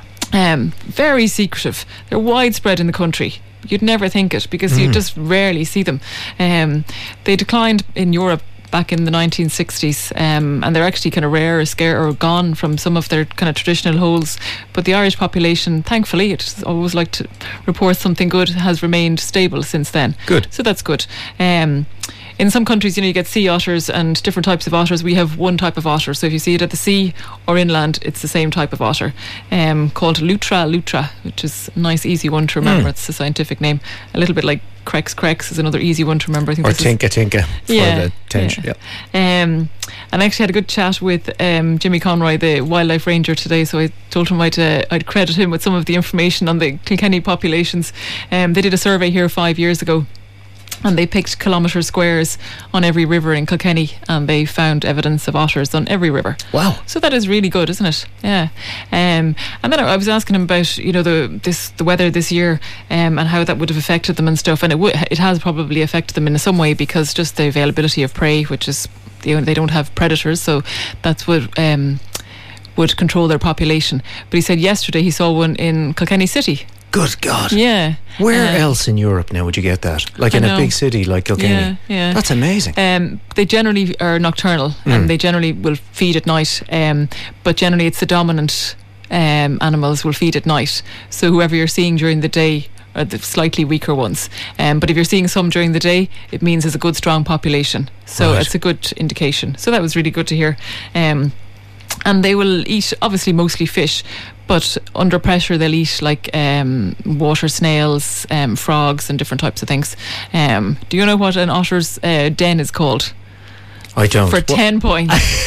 Um, very secretive. They're widespread in the country. You'd never think it because mm. you just rarely see them. Um, they declined in Europe back in the nineteen sixties, um, and they're actually kind of rare or scarce or gone from some of their kind of traditional holes. But the Irish population, thankfully, it's always like to report something good, has remained stable since then. Good. So that's good. Um, in some countries, you know, you get sea otters and different types of otters. We have one type of otter, so if you see it at the sea or inland, it's the same type of otter, um, called Lutra lutra, which is a nice easy one to remember. Mm. It's the scientific name. A little bit like Crex Crex is another easy one to remember. I think or this Tinka is, Tinka for yeah, the tension. yeah. Yeah. Um, and I actually had a good chat with um, Jimmy Conroy, the wildlife ranger, today, so I told him I'd, uh, I'd credit him with some of the information on the Kilkenny populations. Um, they did a survey here five years ago, and they picked kilometre squares on every river in Kilkenny, and they found evidence of otters on every river. Wow. So that is really good, isn't it? Yeah. Um, and then I was asking him about, you know, the this the weather this year, um, and how that would have affected them and stuff, and it w- it has probably affected them in some way because just the availability of prey, which is, you know, they don't have predators, so that's what um, would control their population. But he said yesterday he saw one in Kilkenny City. Good God. Yeah. Where uh, else in Europe now would you get that? Like I in know. a big city like Kilkenny? Yeah, yeah. That's amazing. Um, they generally are nocturnal, Mm. and they generally will feed at night, um, but generally it's the dominant um, animals will feed at night. So whoever you're seeing during the day are the slightly weaker ones. Um, but if you're seeing some during the day, it means there's a good strong population. So Right. it's a good indication. So that was really good to hear. Um, and they will eat obviously mostly fish, but under pressure they'll eat like um, water snails, um, frogs and different types of things. Um, do you know what an otter's uh, den is called? I don't. For What- ten points.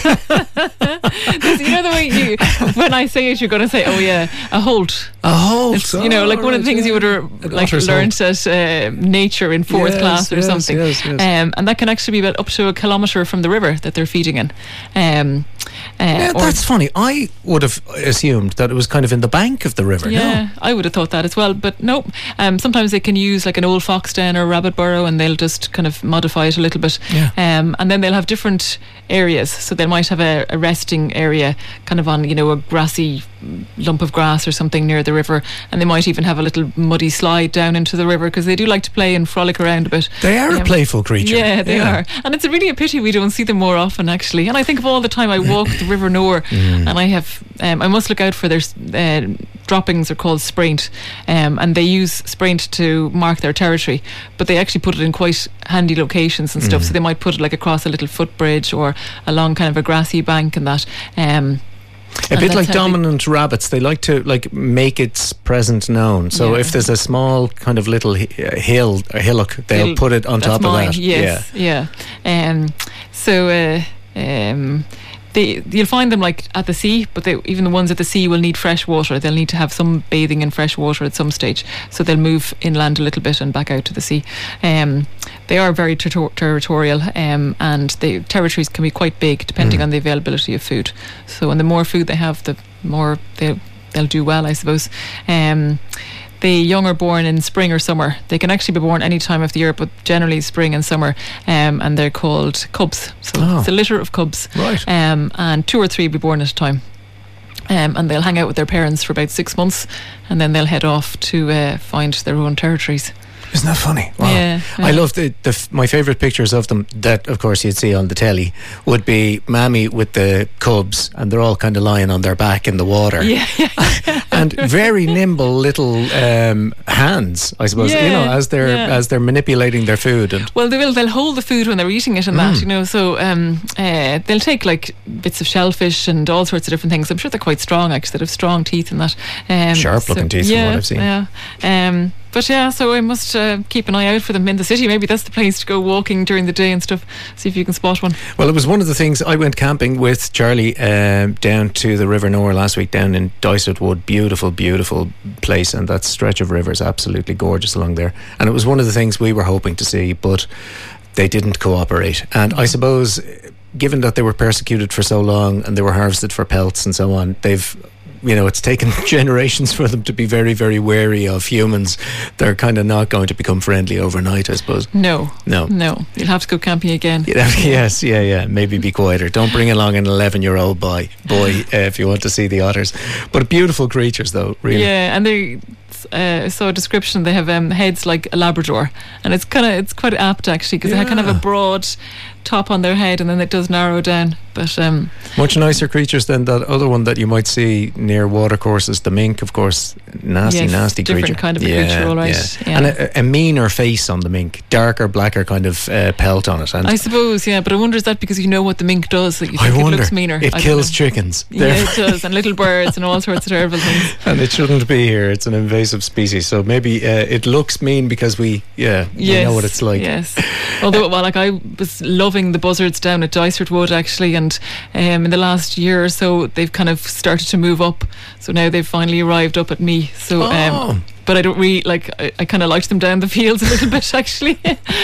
This- you know the way you, when I say it, you're going to say, "Oh yeah, a holt." A holt. It's, you know, like one of the things you would have like otter's learnt at uh, nature in fourth Yes, class or yes, something. yes, yes. Um, and that can actually be about up to a kilometre from the river that they're feeding in. Um, uh, Yeah, or- that's funny. I would have assumed that it was kind of in the bank of the river. Yeah, No. I would have thought that as well, but nope. Um, sometimes they can use like an old fox den or rabbit burrow, and they'll just kind of modify it a little bit. Yeah. Um, and then they'll have different areas. So they might have a, a resting area, kind of on, you know, a grassy lump of grass or something near the river, and they might even have a little muddy slide down into the river, because they do like to play and frolic around a bit. They are um, a playful creature. Yeah, they yeah. are. And it's really a pity we don't see them more often, actually. And I think of all the time I walk the River Nore, mm. and I have um, I must look out for their uh, droppings are called spraint, um, and they use spraint to mark their territory, but they actually put it in quite handy locations and stuff. Mm. So they might put it like across a little footbridge or along kind of a grassy bank and that. Um, A bit like dominant they, rabbits, they like to like make its presence known. So yeah. if there's a small kind of little hill, a hillock, they'll Hill, put it on top mine, of that. Yes, yeah, yeah. Um, so uh, um, they, you'll find them like at the sea, but they, even the ones at the sea will need fresh water. They'll need to have some bathing in fresh water at some stage. So they'll move inland a little bit and back out to the sea. Um, they are very ter- territorial, um, and the territories can be quite big depending mm. on the availability of food. So, and the more food they have, the more they, they'll do well, I suppose. Um, the young are born in spring or summer. They can actually be born any time of the year, but generally spring and summer, um, and they're called cubs. So oh. it's a litter of cubs, right? Um, and two or three will be born at a time. Um, and they'll hang out with their parents for about six months, and then they'll head off to uh, find their own territories. Isn't that funny? Wow. Yeah, yeah. I love the, the f- my favourite pictures of them that of course you'd see on the telly would be Mammy with the cubs, and they're all kind of lying on their back in the water. Yeah, yeah. And very nimble little um, hands, I suppose, yeah, you know, as they're yeah. as they're manipulating their food. And well, they will. They'll hold the food when they're eating it and mm. that, you know. So um, uh, they'll take like bits of shellfish and all sorts of different things. I'm sure they're quite strong, actually. They have strong teeth and that. Um, Sharp looking so, teeth yeah, from what I've seen. Yeah. Um, But yeah, so I must uh, keep an eye out for them in the city. Maybe that's the place to go walking during the day and stuff. See if you can spot one. Well, it was one of the things. I went camping with Charlie um, down to the River Nore last week, down in Dysart Wood. Beautiful, beautiful place, and that stretch of river is absolutely gorgeous along there. And it was one of the things we were hoping to see, but they didn't cooperate. And I suppose, given that they were persecuted for so long and they were harvested for pelts and so on, they've you know, it's taken generations for them to be very, very wary of humans. They're kind of not going to become friendly overnight, I suppose. No. No. No. You'll have to go camping again. Yeah, yes, yeah, yeah. Maybe be quieter. Don't bring along an eleven-year-old boy, boy uh, if you want to see the otters. But beautiful creatures, though, really. Yeah, and they... Uh, so a description, they have um, heads like a Labrador, and it's kind of it's quite apt actually, because yeah. they kind of have a broad top on their head, and then it does narrow down. But um, much nicer creatures than that other one that you might see near watercourses, the mink, of course. Nasty, yes, nasty different creature. kind of a yeah, creature, all right. Yeah. Yeah. And a, a meaner face on the mink, darker, blacker kind of uh, pelt on it. And I suppose, yeah. But I wonder, is that because you know what the mink does that you think I wonder, it looks meaner? It I kills chickens. Yeah, it does, and little birds and all sorts of terrible things. And it shouldn't be here. It's an invasive species, so maybe uh, it looks mean because we, yeah, yes, we know what it's like. Yes. Although, well, like I was loving the buzzards down at Dysart Wood actually, and um, in the last year or so they've kind of started to move up. So now they've finally arrived up at me. So, oh. um, but I don't really like. I, I kind of liked them down the fields a little bit actually,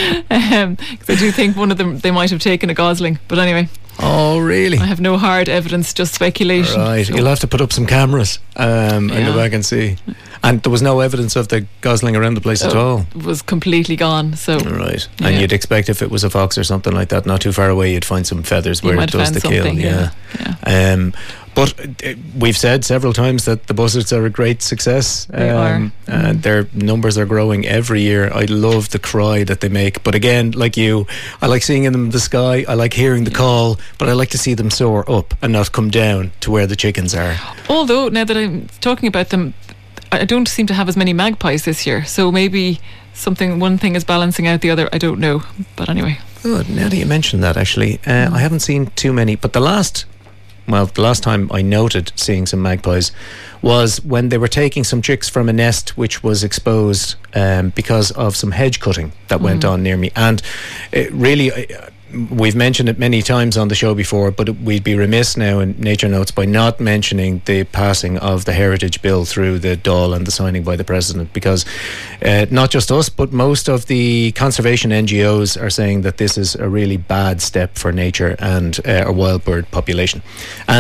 um, because I do think one of them they might have taken a gosling. But anyway. Oh, really? I have no hard evidence, just speculation. Right, so. You'll have to put up some cameras um, yeah. and go back and see. And there was no evidence of the gosling around the place oh, at all? It was completely gone. So right. Yeah. And you'd expect if it was a fox or something like that, not too far away, you'd find some feathers where you it does the kill. Yeah. yeah. yeah. Um, but uh, we've said several times that the buzzards are a great success. They um, are. And mm. their numbers are growing every year. I love the cry that they make. But again, like you, I like seeing them in the sky. I like hearing the yeah. call, but I like to see them soar up and not come down to where the chickens are. Although, now that I'm talking about them, I don't seem to have as many magpies this year. So maybe something, one thing is balancing out the other. I don't know. But anyway. Good. Now that you mentioned that, actually, uh, mm. I haven't seen too many. But the last... Well, the last time I noted seeing some magpies was when they were taking some chicks from a nest which was exposed um, because of some hedge cutting that mm. went on near me. And it really, uh, we've mentioned it many times on the show before, but it, we'd be remiss now in Nature Notes by not mentioning the passing of the Heritage Bill through the Dáil and the signing by the President, because uh, not just us, but most of the conservation N G Os are saying that this is a really bad step for nature and uh, a wild bird population. And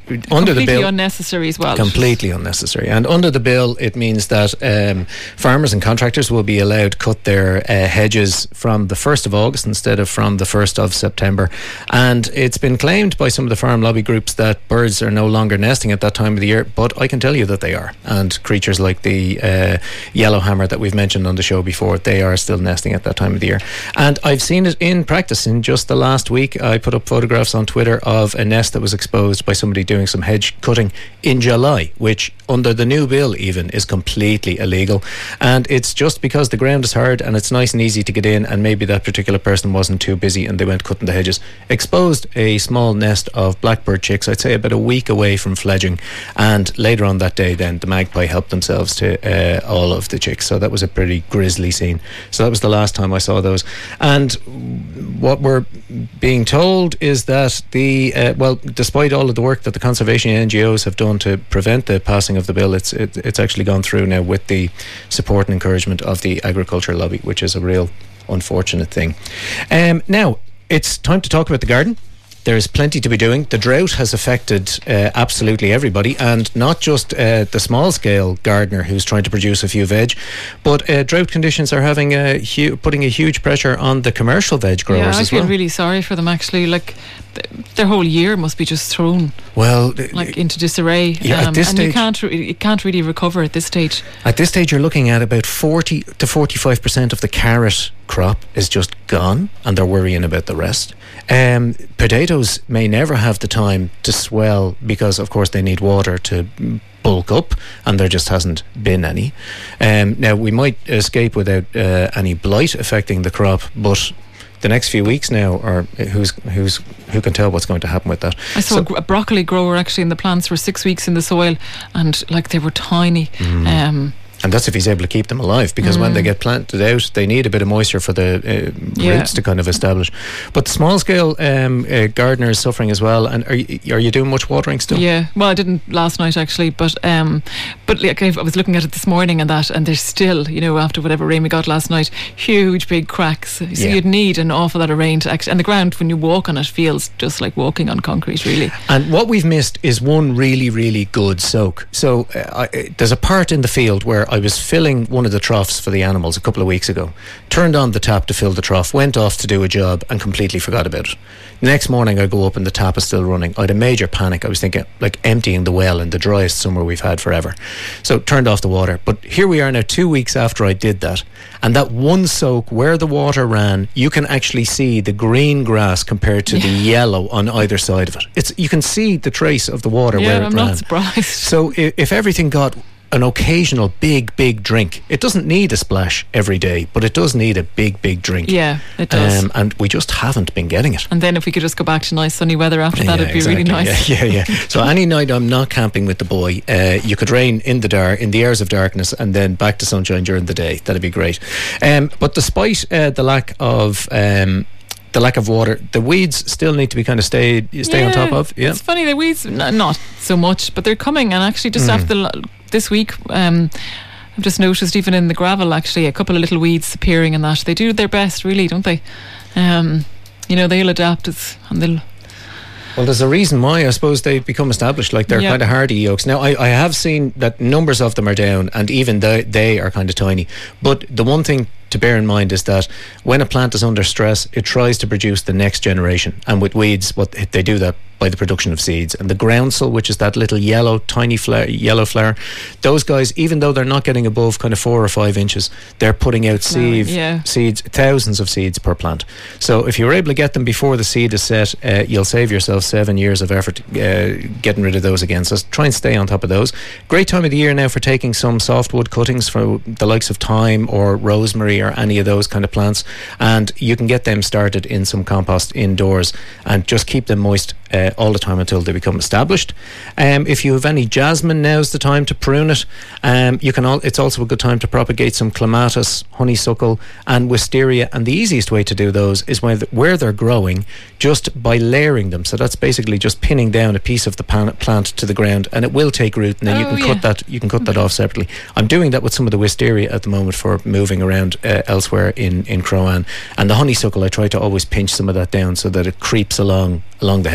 under the bill, unnecessary as well. Completely unnecessary. And under the bill, it means that um, farmers and contractors will be allowed to cut their uh, hedges from the first of August instead of from the first of September. And it's been claimed by some of the farm lobby groups that birds are no longer nesting at that time of the year, but I can tell you that they are. And creatures like the uh, yellowhammer that we've mentioned on the show before, they are still nesting at that time of the year. And I've seen it in practice. In just the last week, I put up photographs on Twitter of a nest that was exposed by somebody doing some hedge cutting in July, which under the new bill even is completely illegal. And it's just because the ground is hard and it's nice and easy to get in, and maybe that particular person wasn't too busy and they went cutting the hedges. Exposed a small nest of blackbird chicks, I'd say about a week away from fledging, and later on that day then the magpie helped themselves to uh, all of the chicks. So that was a pretty grisly scene. So that was the last time I saw those. And what we're being told is that the uh, well, despite all of the work that the conservation N G Os have done to prevent the passing of the bill, it's it, it's actually gone through now with the support and encouragement of the agriculture lobby, which is a real unfortunate thing. Um, now it's time to talk about the garden. There's plenty to be doing. The drought has affected uh, absolutely everybody, and not just uh, the small-scale gardener who's trying to produce a few veg, but uh, drought conditions are having a hu- putting a huge pressure on the commercial veg growers yeah, I as feel well. really sorry for them, actually. Like, th- their whole year must be just thrown well, like into disarray. Yeah, um, at this and stage, you can't, re- you can't really recover at this stage. At this stage, you're looking at about forty to forty-five percent of the carrot crop is just gone, and they're worrying about the rest. Um, potatoes may never have the time to swell because, of course, they need water to bulk up, and there just hasn't been any. Um, now, we might escape without uh, any blight affecting the crop, but the next few weeks now, or who's who's who can tell what's going to happen with that? I saw so, a broccoli grower actually, and the plants were six weeks in the soil, and like they were tiny. Mm. Um, And that's if he's able to keep them alive, because mm. when they get planted out, they need a bit of moisture for the uh, yeah. roots to kind of establish. But the small scale um, uh, gardener is suffering as well. And are you, are you doing much watering still? Yeah, well, I didn't last night actually, but um, but like I was looking at it this morning and that, and there's still, you know, after whatever rain we got last night, huge big cracks. So yeah. you'd need an awful lot of rain to actually, and the ground when you walk on it feels just like walking on concrete, really. And what we've missed is one really, really good soak. So uh, I, there's a part in the field where I was filling one of the troughs for the animals a couple of weeks ago, turned on the tap to fill the trough, went off to do a job and completely forgot about it. The next morning I go up and the tap is still running. I had a major panic. I was thinking like emptying the well in the driest summer we've had forever. So turned off the water. But here we are now two weeks after I did that, and that one soak where the water ran, you can actually see the green grass compared to yeah. the yellow on either side of it. It's you can see the trace of the water yeah, where it I'm ran. not surprised. So if, if everything got an occasional big, big drink. It doesn't need a splash every day, but it does need a big, big drink. Yeah, it does. Um, and we just haven't been getting it. And then if we could just go back to nice sunny weather after that, yeah, it'd be exactly. really nice. Yeah, yeah, yeah. So any night I'm not camping with the boy, uh, you could rain in the dark, in the airs of darkness, and then back to sunshine during the day. That'd be great. Um, but despite uh, the lack of... Um, the lack of water, the weeds still need to be kind of stay stay yeah, on top of. Yeah, it's funny, the weeds n- not so much, but they're coming. And actually just mm. after the, this week um, I've just noticed even in the gravel actually a couple of little weeds appearing and that. They do their best really, don't they? Um, you know, they'll adapt it's, and they'll Well, there's a reason why I suppose they've become established. Like they're yep. kind of hardy oaks. Now, I, I have seen that numbers of them are down, and even they, they are kind of tiny. But the one thing to bear in mind is that when a plant is under stress, it tries to produce the next generation. And with weeds, what they do that by the production of seeds. And the groundsel, which is that little yellow, tiny flower, yellow flower, those guys, even though they're not getting above kind of four or five inches, they're putting out seed, yeah. seeds, thousands of seeds per plant. So if you're able to get them before the seed is set, uh, you'll save yourself seven years of effort uh, getting rid of those again. So try and stay on top of those. Great time of the year now for taking some softwood cuttings for the likes of thyme or rosemary or any of those kind of plants, and you can get them started in some compost indoors and just keep them moist uh, all the time until they become established. Um, if you have any jasmine, now's the time to prune it. Um, you can. Al- it's also a good time to propagate some clematis, honeysuckle and wisteria, and the easiest way to do those is when th- where they're growing, just by layering them. So that's basically just pinning down a piece of the pan- plant to the ground, and it will take root, and then oh, you can yeah. cut that you can cut that off separately. I'm doing that with some of the wisteria at the moment for moving around uh, elsewhere in, in Crowan, and the honeysuckle I try to always pinch some of that down so that it creeps along along the hedges, because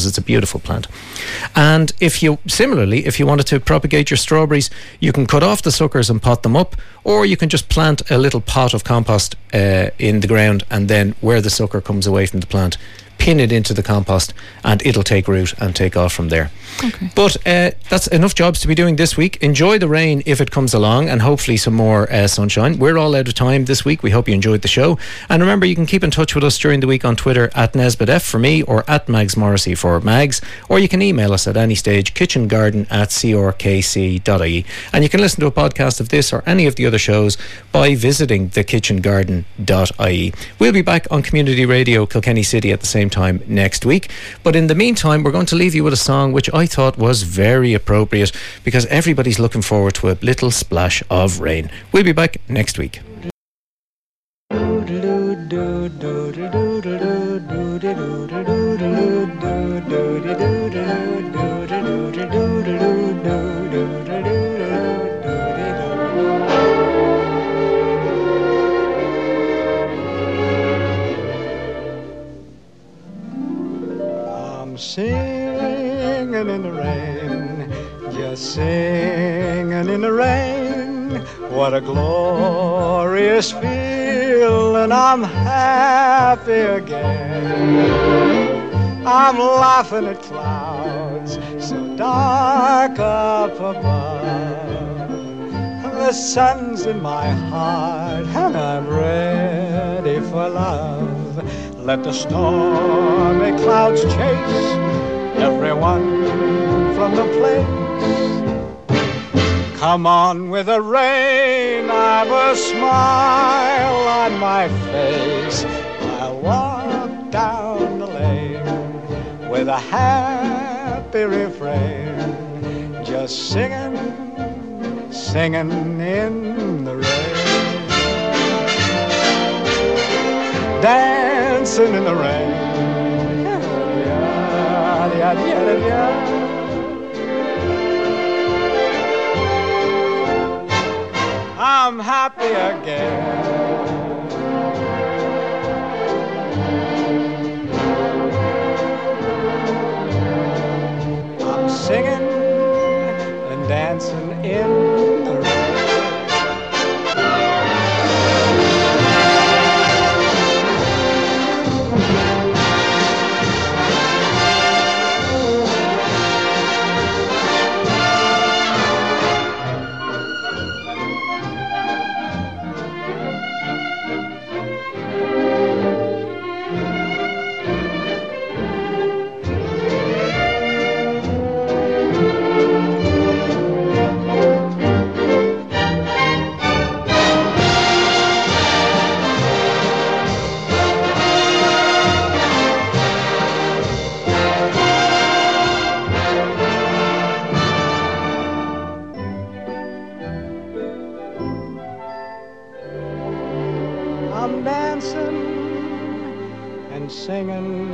it's a beautiful plant. And if you, similarly, if you wanted to propagate your strawberries, you can cut off the suckers and pot them up, or you can just plant a little pot of compost uh, in the ground, and then where the sucker comes away from the plant, pin it into the compost, and it'll take root and take off from there. Okay. But uh, that's enough jobs to be doing this week. Enjoy the rain if it comes along, and hopefully some more uh, sunshine. We're all out of time this week. We hope you enjoyed the show. And remember, you can keep in touch with us during the week on Twitter at NesbittF for me, or at Mags Morrissey for Mags, or you can email us at any stage, kitchengarden at c r k c dot i e. And you can listen to a podcast of this or any of the other shows by visiting the kitchen garden dot i e. We'll be back on Community Radio Kilkenny City at the same time next week. But in the meantime, we're going to leave you with a song which I thought was very appropriate, because everybody's looking forward to a little splash of rain. We'll be back next week. Singing in the rain, just singing in the rain. What a glorious feeling, I'm happy again. I'm laughing at clouds so dark up above. The sun's in my heart and I'm ready for love. Let the stormy clouds chase everyone from the place. Come on with the rain, I've a smile on my face. I'll walk down the lane with a happy refrain, just singing, singing in the rain. Dancing in the rain. I'm happy again. I'm singing and dancing in the rain. I'm dancing and singing